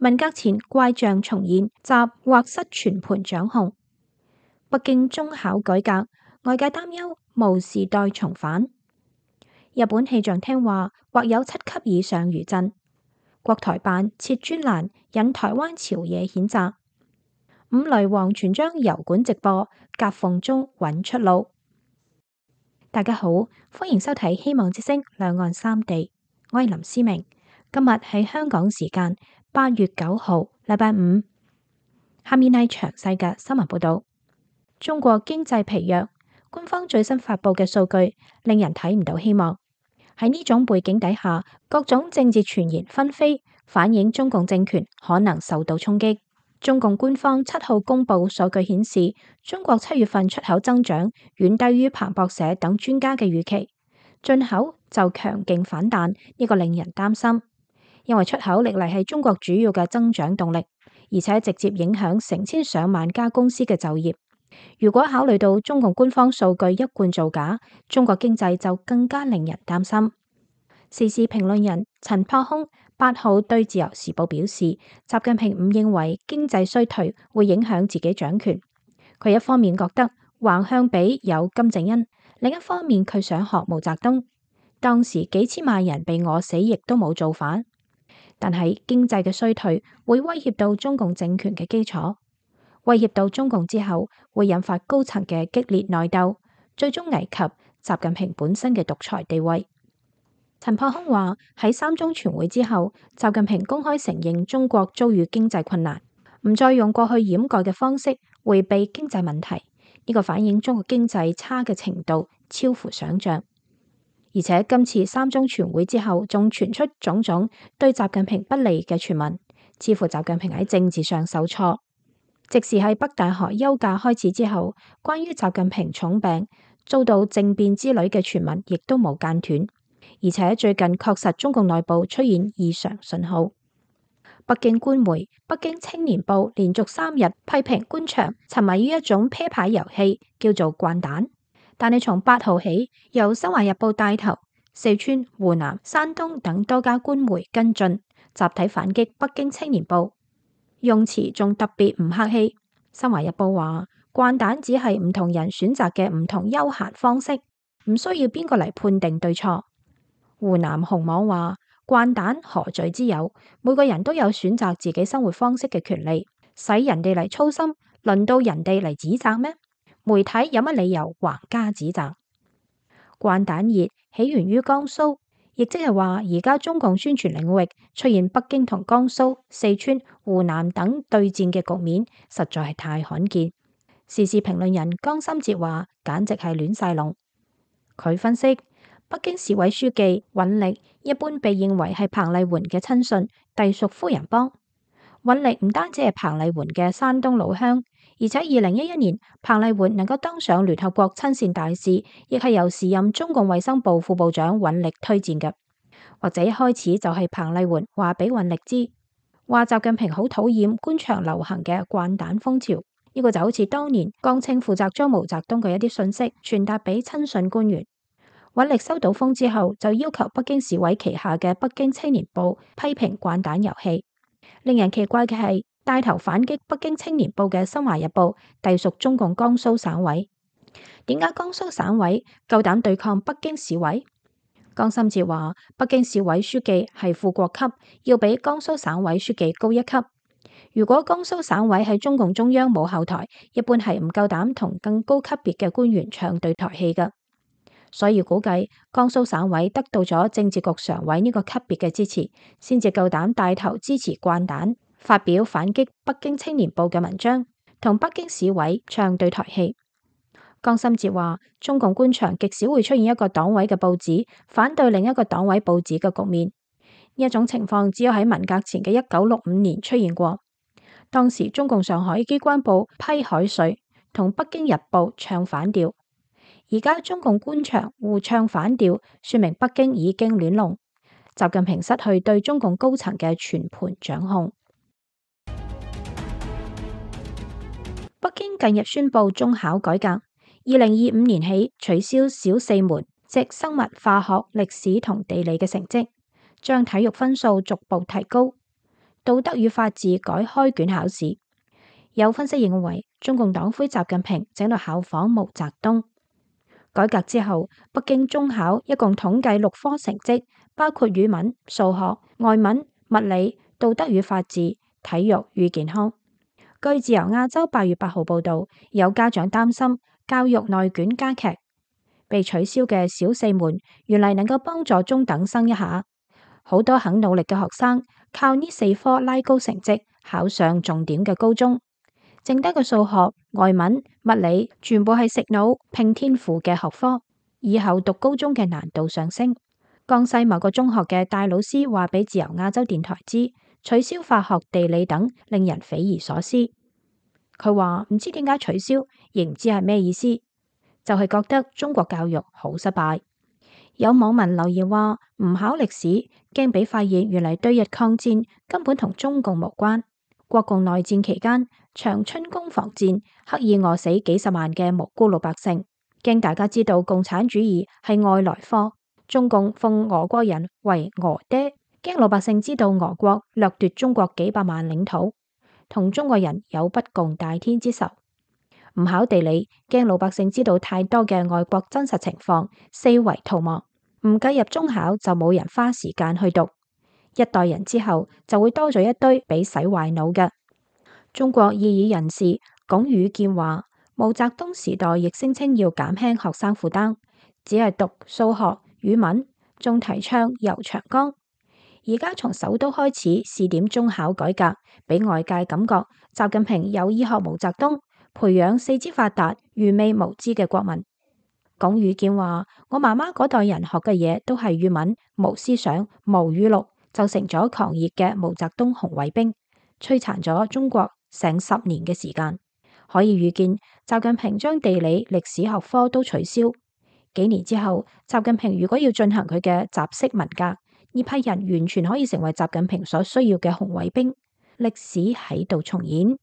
文革前怪象重現，習或失全盤掌控。北京中考改革，外界擔憂無時代重返。日本氣象廳話或有7級以上餘震。國台辦設專欄引台灣朝野譴責。五雷王全將油管直播，夾縫中揾出路。大家好，歡迎收睇《希望之聲》兩岸三地，我係林思明。今日係香港時間8月9號，禮拜五。下面係詳細嘅新聞報道。中國經濟疲弱，官方最新發布嘅數據令人睇唔到希望。喺呢種背景底下，各種政治傳言紛飛，反映中共政權可能受到衝擊。中共官方7號公布數據顯示，中國7月份出口增長遠低於彭博社等專家嘅預期，進口就強勁反彈，呢個令人擔心。因為出口歷嚟係中國主要嘅增長動力，而且直接影響成千上萬家公司嘅就業。如果考慮到中共官方數據一貫造假，中國經濟就更加令人擔心。時事評論人陳柏空8號對自由時報表示，習近平唔認為經濟衰退會影響自己掌權。佢一方面覺得橫向比有金正恩，另一方面佢想學毛澤東，當時幾千萬人被餓死亦都冇造反。但係經濟嘅衰退會威脅到中共政權嘅基礎。威脅到中共之後，會引發高層嘅激烈內鬥，最終危及習近平本身嘅獨裁地位。陳柏空話喺3中全會之後，習近平公開承認中國遭遇經濟困難，唔再用過去掩蓋嘅方式迴避經濟問題。呢個反映中國經濟差嘅程度超乎想象。而且今次3中全會之後，仲傳出種種對習近平不利嘅傳聞，似乎習近平喺政治上受挫。即使喺北大學休假開始之後，關於習近平重病遭到政變之類嘅傳聞亦都冇間斷。而且最近確實中共內部出現異常信號。北京官媒《北京青年報》連續3日批評官場沉迷於一種啤牌遊戲，叫做掼蛋。但係從8號起，由《新華日報》帶頭，四川、湖南、山東等多家官媒跟進，集體反擊《北京青年報》。用詞仲特別唔客氣。新華日報話，掼蛋只係唔同人選擇嘅唔同休閒方式，唔需要邊個嚟判定對錯。湖南紅網話，掼蛋何罪之有？每個人都有選擇自己生活方式嘅權利，使人哋嚟操心，輪到人哋嚟指責咩？媒體有乜理由橫加指責？掼蛋熱起源於江蘇。亦即係話，而家中共宣傳領域出現北京同江蘇、四川、湖南等對戰嘅局面，實在係太罕見。時事評論人江心哲話，簡直係亂晒龍。佢分析，北京市委書記尹力一般被認為係彭麗媛嘅親信，隸屬夫人幫。尹力唔單止係彭麗媛嘅山東老鄉，而且2011年彭麗媛能夠當上聯合國親善大使，亦係由時任中共衛生部副部長尹力推薦嘅。或者一開始就係彭麗媛話俾尹力知，話習近平好討厭官場流行嘅掼蛋風潮。呢個就好似當年江青負責將毛澤東嘅一啲信息傳達俾親信官員。尹力收到風之後，就要求北京市委旗下嘅《北京青年報》批評掼蛋遊戲。令人奇怪嘅係，帶頭反擊《北京青年報》嘅《新華日報》隸屬中共江蘇省委。點解江蘇省委夠膽對抗北京市委？江心哲話，北京市委書記係副國級，要比江蘇省委書記高1級。如果江蘇省委喺中共中央冇後台，一般係唔夠膽同更高級別嘅官員唱對台戲㗎。所以估計江蘇省委得到咗政治局常委呢個級別嘅支持，先至夠膽帶頭支持掼蛋，發表反擊北京青年報嘅文章，同北京市委唱對台戲。江心哲話，中共官場極少會出現一個黨委嘅報紙反對另一個黨委報紙嘅局面。呢一種情況只有喺文革前嘅1965年出現過，當時中共上海機關報批海瑞同北京日報唱反調。而家中共官場互唱反調，說明北京已經亂龍，習近平失去對中共高層嘅全盤掌控。北京近日宣布中考改革，2025年起取消小4門，即生物、化學、歷史同地理嘅成績，將體育分數逐步提高。 道德與法治改開卷考試。有分析認為，中共黨魁習近平正喺度效仿毛澤東。改革之後，北京中考一共統計6科成績，包括語文、數學、外文、物理、道德與法治、體育與健康。據自由亞洲8月8號報道，有家長擔心教育內卷加劇，被取消嘅小四門原嚟能夠幫助中等生一下。好多肯努力嘅學生靠呢4科拉高成績，考上重點嘅高中。剩低嘅數學、外文、物理全部係食腦拼天賦嘅學科，以後讀高中嘅難度上升。江西某個中學嘅大老師話俾自由亞洲電台知，取消化學、地理等令人匪夷所思。佢話唔知點解取消，亦唔知係咩意思，就係覺得中國教育好失敗。有網民留言話唔考歷史，驚俾發現原嚟對日抗戰根本同中共無關。國共內戰期間，長春攻防戰刻意餓死幾十萬嘅無辜老百姓，驚大家知道共產主義係外來貨，中共奉俄國人為俄爹，驚老百姓知道俄國掠奪中國幾百萬領土，同中國人有不共戴天之仇。唔考地理，驚老百姓知道太多嘅外國真實情況，四圍逃亡。唔計入中考就冇人花時間去讀。一代人之後就會多咗一堆俾洗壞腦嘅。中國異議人士龔宇健話，毛澤東時代亦聲稱要減輕學生負擔，只係讀數學、語文，仲提倡遊長江。而家從首都開始試點中考改革，俾外界感覺習近平有意學毛澤東，培養四肢發達、愚昧無知嘅國民。龔宇健話，我媽媽嗰代人學嘅嘢都係語文，無思想，無語錄，就成咗狂熱嘅毛澤東紅衛兵，摧殘咗中國成10年嘅時間。可以預見，習近平將地理、歷史學科都取消。幾年之後，習近平如果要進行佢嘅習式文革，呢批人完全可以成為習近平所需要嘅紅衛兵。歷史喺度重演。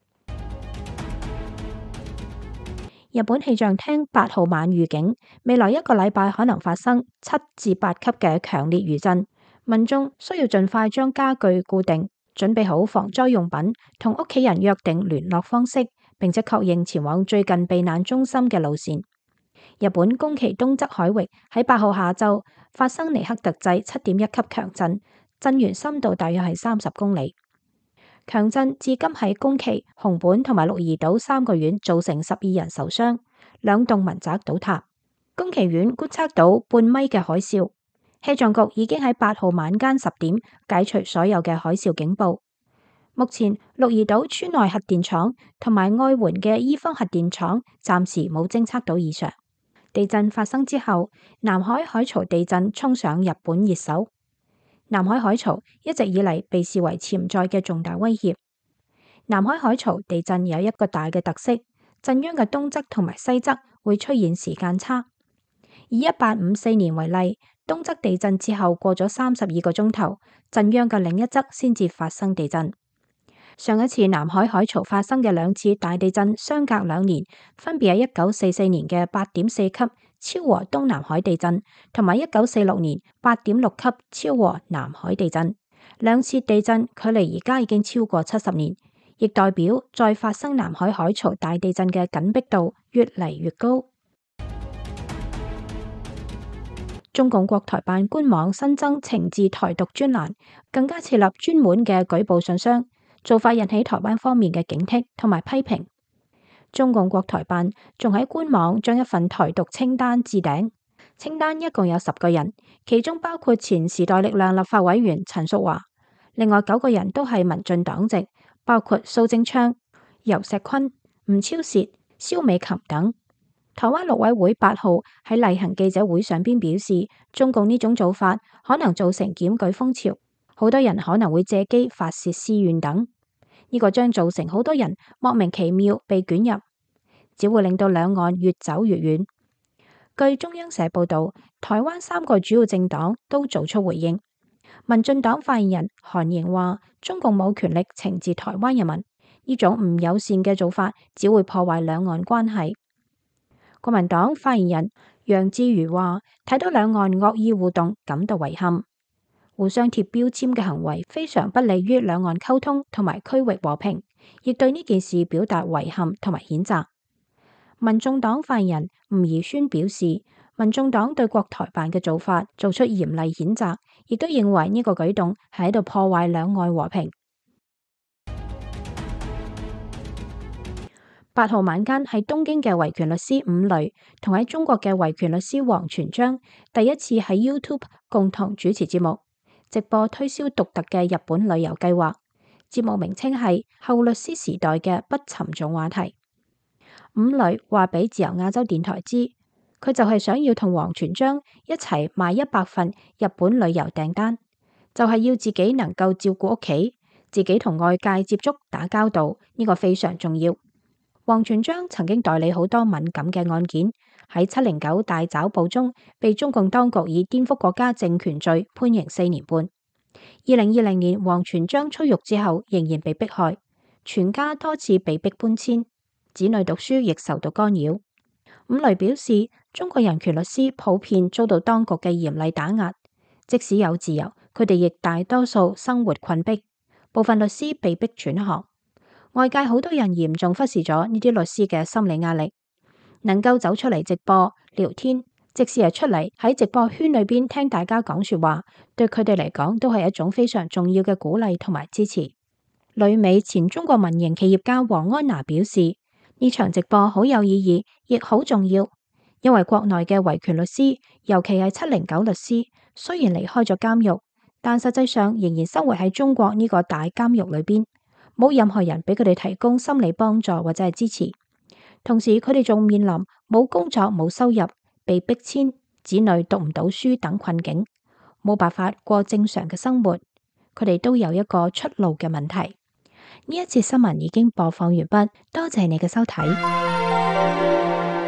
日本氣象廳8號晚預警，未來1個禮拜可能發生7至8級嘅強烈餘震，民眾需要盡快將家具固定，準備好防災用品，同屋企人約定聯絡方式，並且確認前往最近避難中心嘅路線。日本宮崎東側海域喺8號下晝發生尼克特制7.1級強震，震源深度大約係30公里。強震至今喺宮崎、熊本同埋鹿兒島3個縣造成12人受傷，2棟民宅倒塌。宮崎縣觀測到半米嘅海嘯，氣象局已經喺8號晚間10點解除所有嘅海嘯警報。目前鹿兒島村內核電廠同埋愛媛嘅伊方核電廠暫時冇偵測到異常。地震發生之後，南海海槽地震衝上日本熱搜。南海海槽一直以嚟被視為潛在嘅重大威脅。南海海槽地震有一個大嘅特色，震央嘅東側同埋西側會出現時間差。以1854年為例，東側地震之後過咗32個鐘頭，震央嘅另一側先至發生地震。上一次南海海槽發生嘅2次大地震相隔2年，分別係1944年嘅8.4級超和東南海地震，同埋1946年8.6級超和南海地震。2次地震距離而家已經超過70年，亦代表再發生南海海槽大地震嘅緊迫度越嚟越高。中共國台辦官網新增情治台獨專欄，更加設立專門嘅舉報信箱，做法引起台灣方面嘅警惕同埋批評。中共國台辦仲喺官網將一份台獨清單置頂，清單一共有10個人，其中包括前時代力量立法委員陳淑華，另外9個人都係民進黨籍，包括蘇貞昌、游錫堃、吳釗燮、蕭美琴等。台灣陸委會8號喺例行記者會上邊表示，中共呢種做法可能造成檢舉風潮，好多人可能會借機發洩私怨等，呢個將造成好多人莫名其妙被捲入，只會令到兩岸越走越遠。據中央社報道，台灣3個主要政黨都做出回應。民進黨發言人韓盈話，中共冇權力懲治台灣人民，呢種唔友善嘅做法只會破壞兩岸關係。國民黨發言人楊智瑜話，睇到兩岸惡意互動感到遺憾。 互相貼標籤嘅行為非常不利於兩岸溝通同埋區域和平，亦對呢件事表達遺憾同埋譴責。民眾黨發言人吳怡宣表示，民眾黨對國台辦嘅做法做出嚴厲譴責，亦都認為呢個舉動係喺度破壞兩岸和平。8號晚間喺東京嘅維權律師伍雷同喺中國嘅維權律師王全璋第一次喺 YouTube 共同主持節目，直播推銷獨特嘅日本旅遊計劃。節目名稱係後律師時代嘅不沉重話題。伍雷話俾自由亞洲電台知，佢就係想要同王全璋一齊賣100份日本旅遊訂單，就係要自己能夠照顧屋企，自己同外界接觸打交道，呢個非常重要。王全璋曾經代理好多敏感嘅案件，喺709大抓捕中被中共當局以顛覆國家政權罪判刑4年半。2020年王全璋出獄之後仍然被迫害，全家多次被迫搬遷，子女讀書亦受到干擾。伍雷表示，中國人權律師普遍遭到當局嘅嚴厲打壓，即使有自由，佢哋亦大多數生活困迫，部分律師被迫轉行。外界好多人嚴重忽視咗呢啲律師嘅心理壓力，能夠走出嚟直播聊天，即使係出嚟喺直播圈裏邊聽大家講說話，對佢哋嚟講都係一種非常重要嘅鼓勵同埋支持。旅美前中國民營企業家黃安娜表示，呢場直播好有意義，亦好重要，因為國內嘅維權律師，尤其係709律師，雖然離開咗監獄，但實際上仍然生活喺中國呢個大監獄裏邊。冇任何人俾佢哋提供心理幫助或者係支持，同時佢哋仲面臨冇工作、冇收入、被逼遷、子女讀唔到書等困境，冇辦法過正常嘅生活。佢哋都有一個出路嘅問題。呢一節新聞已經播放完畢，多謝你嘅收睇。